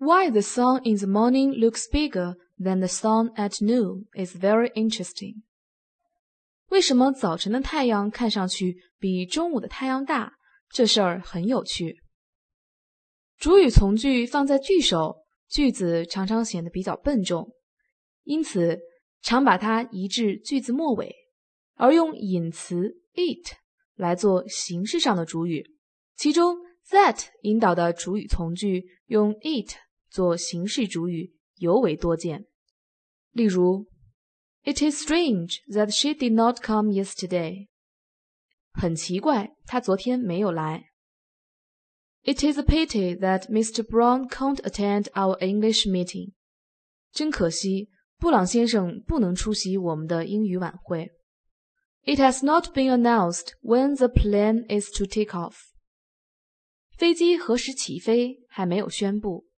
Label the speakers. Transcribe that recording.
Speaker 1: Why the sun in the morning looks bigger than the sun at noon is very interesting. 为什么早晨的太阳看上去比中午的太阳大？这事儿很有趣。主语从句放在句首，句子常常显得比较笨重，因此常把它移至句子末尾，而用引词 it 来做形式上的主语。其中 that 引导的主语从句用 it 做形式主语尤为多见。例如 It is strange that she did not come yesterday. 很奇怪，她昨天没有来。It is a pity that Mr. Brown can't attend our English meeting. 真可惜，布朗先生不能出席我们的英语晚会。It has not been announced when the plane is to take off. 飞机何时起飞还没有宣布。